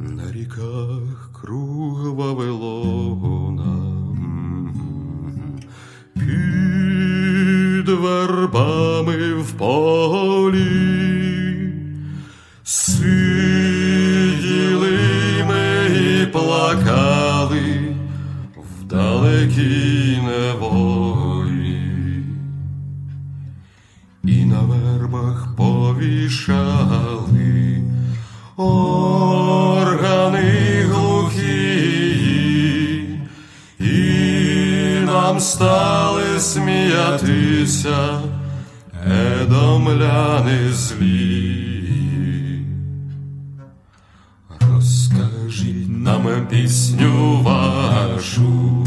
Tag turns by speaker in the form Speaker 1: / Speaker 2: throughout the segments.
Speaker 1: На ріках круг Вавилона, під вербами в полі сиділи ми і плакали в далекій неволі, і на вербах повішали органи глухі, і нам стали сміятися едомляни злі. Розкажіть нам пісню вашу,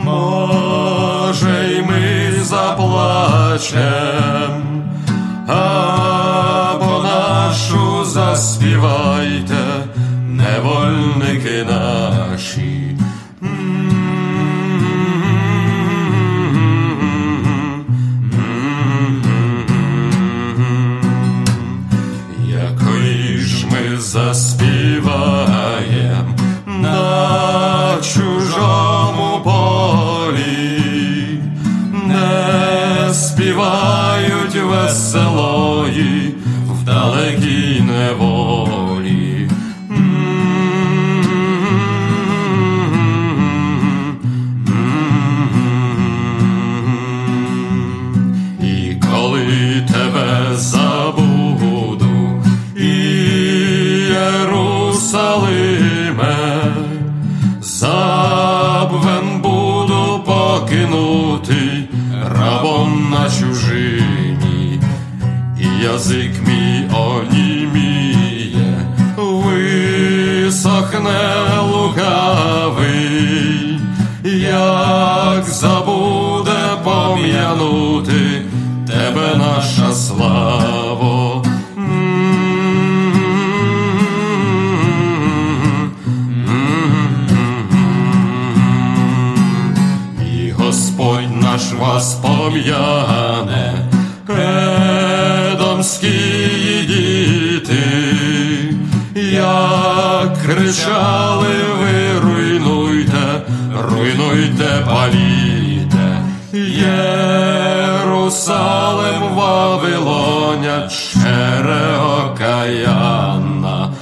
Speaker 1: може, й ми заплачем, або нашу заспівайте, невольники наші. Якої ж ми заспіваєм на чужому полі, не співають веселої в далекій неволі. І коли тебе забуду, Єрусалиме, забвен буду покинутий рабом на чужині, і язик мій оніміє, висохне лукавий, як забуде пом'янути тебе наша славо. І Господь наш вас пом'яне, едомські діти, як кричали ви: руйнуйте, руйнуйте, паліте Єрусалим, Вавилоня, чере окаянна.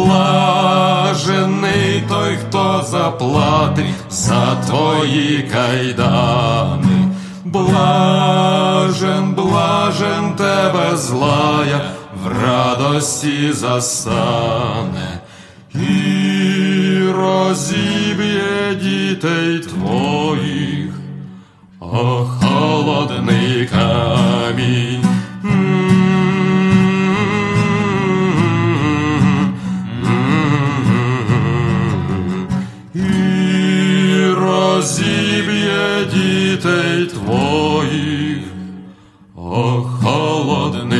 Speaker 1: Блажений той, хто заплатить за твої кайдани. Блажен, блажен тебе злая, в радості застане, і розіб'є дітей твоїх о холодний камінь. І розіб'є дітей твоїх о холодний